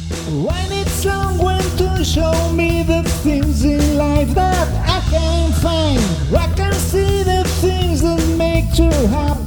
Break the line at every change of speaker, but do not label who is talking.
When it's long, when to show me the things in life that I can find. I can see the things that make you happy.